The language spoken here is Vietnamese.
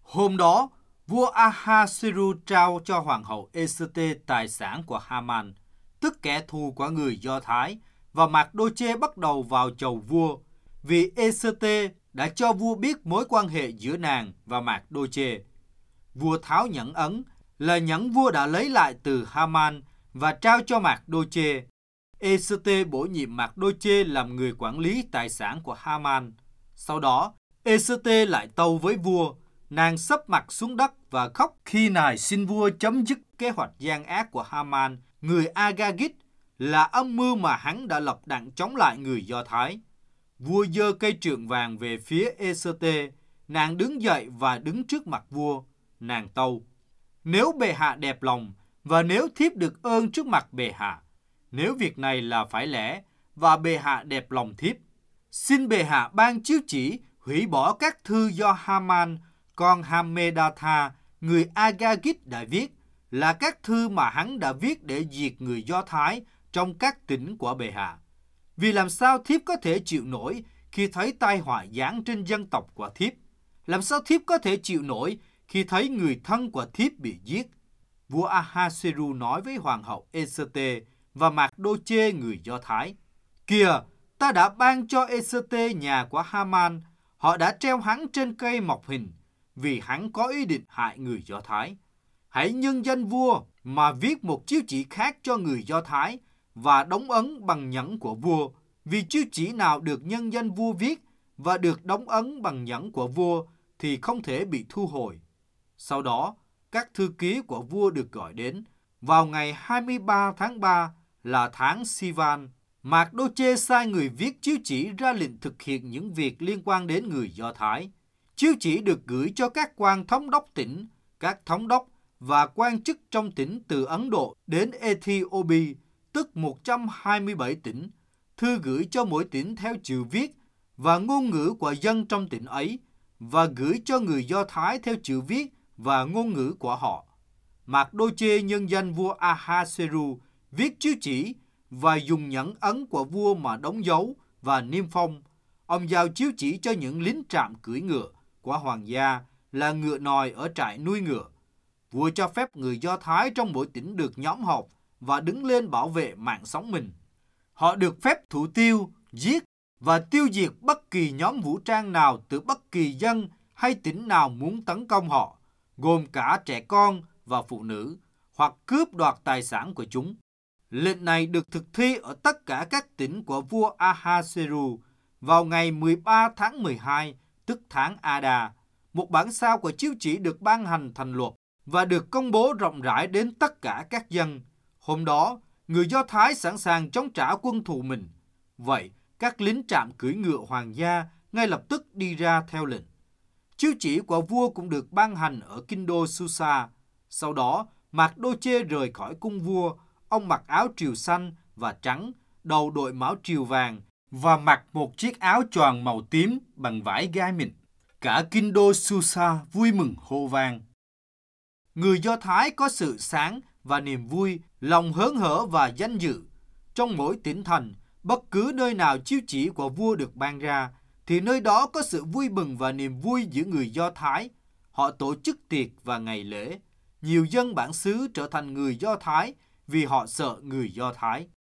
Hôm đó, vua Ahasuerus trao cho hoàng hậu Ê-sê-tê tài sản của Haman, tức kẻ thù của người Do Thái, và Mạc-đô-chê bắt đầu vào chầu vua, vì Ê-sê-tê đã cho vua biết mối quan hệ giữa nàng và Mạc-đô-chê. Vua tháo nhẫn ấn là nhẫn vua đã lấy lại từ Haman và trao cho Mạc-đô-chê. Ê-sê-tê bổ nhiệm Mạc-đô-chê làm người quản lý tài sản của Haman. Sau đó, Ê-sê-tê lại tâu với vua. Nàng sấp mặt xuống đất và khóc khi nài xin vua chấm dứt kế hoạch gian ác của Haman, người Agagit, là âm mưu mà hắn đã lập đặng chống lại người Do Thái. Vua giơ cây trượng vàng về phía Ê-sê-tê. Nàng đứng dậy và đứng trước mặt vua. Nàng tâu: Nếu bệ hạ đẹp lòng, và nếu thiếp được ơn trước mặt bệ hạ, nếu việc này là phải lẽ, và bệ hạ đẹp lòng thiếp, xin bệ hạ ban chiếu chỉ hủy bỏ các thư do Haman, con Hammedatha, người Agagit đã viết, là các thư mà hắn đã viết để diệt người Do Thái trong các tỉnh của bệ hạ. Vì làm sao thiếp có thể chịu nổi khi thấy tai họa giáng trên dân tộc của thiếp? Làm sao thiếp có thể chịu nổi khi thấy người thân của thiếp bị giết? Vua Ahasuerus nói với hoàng hậu Ê-sê-tê và Mạc-đô-chê người Do Thái: Kìa, ta đã ban cho Ê-sê-tê nhà của Haman, họ đã treo hắn trên cây mộc hình, vì hắn có ý định hại người Do Thái. Hãy nhân danh vua mà viết một chiếu chỉ khác cho người Do Thái và đóng ấn bằng nhẫn của vua, vì chiếu chỉ nào được nhân danh vua viết và được đóng ấn bằng nhẫn của vua thì không thể bị thu hồi. Sau đó, các thư ký của vua được gọi đến. Vào ngày 23 tháng 3 là tháng Sivan, Mạc-đô-chê sai người viết chiếu chỉ ra lệnh thực hiện những việc liên quan đến người Do Thái. Chiếu chỉ được gửi cho các quan thống đốc tỉnh, các thống đốc và quan chức trong tỉnh từ Ấn Độ đến Ethiopia, tức 127 tỉnh. Thư gửi cho mỗi tỉnh theo chữ viết và ngôn ngữ của dân trong tỉnh ấy, và gửi cho người Do Thái theo chữ viết và ngôn ngữ của họ. Mạc-đô-chê nhân danh vua Ahasuerus viết chiếu chỉ và dùng nhẫn ấn của vua mà đóng dấu và niêm phong. Ông giao chiếu chỉ cho những lính trạm cưỡi ngựa của hoàng gia là ngựa nòi ở trại nuôi ngựa. Vua cho phép người Do Thái trong mỗi tỉnh được nhóm họp và đứng lên bảo vệ mạng sống mình. Họ được phép thủ tiêu, giết và tiêu diệt bất kỳ nhóm vũ trang nào từ bất kỳ dân hay tỉnh nào muốn tấn công họ, gồm cả trẻ con và phụ nữ, hoặc cướp đoạt tài sản của chúng. Lệnh này được thực thi ở tất cả các tỉnh của vua Ahasuerus vào ngày 13 tháng 12, tức tháng Ada. Một bản sao của chiếu chỉ được ban hành thành luật và được công bố rộng rãi đến tất cả các dân. Hôm đó, người Do Thái sẵn sàng chống trả quân thù mình. Vậy, các lính trạm cưỡi ngựa hoàng gia ngay lập tức đi ra theo lệnh. Chiếu chỉ của vua cũng được ban hành ở kinh đô Susa. Sau đó, Mạc-đô-chê rời khỏi cung vua. Ông mặc áo triều xanh và trắng, đầu đội mão triều vàng và mặc một chiếc áo choàng màu tím bằng vải gai mịn. Cả kinh đô Susa vui mừng hô vang. Người Do Thái có sự sáng và niềm vui, lòng hớn hở và danh dự. Trong mỗi tỉnh thành, bất cứ nơi nào chiếu chỉ của vua được ban ra, thì nơi đó có sự vui mừng và niềm vui giữa người Do Thái. Họ tổ chức tiệc và ngày lễ. Nhiều dân bản xứ trở thành người Do Thái vì họ sợ người Do Thái.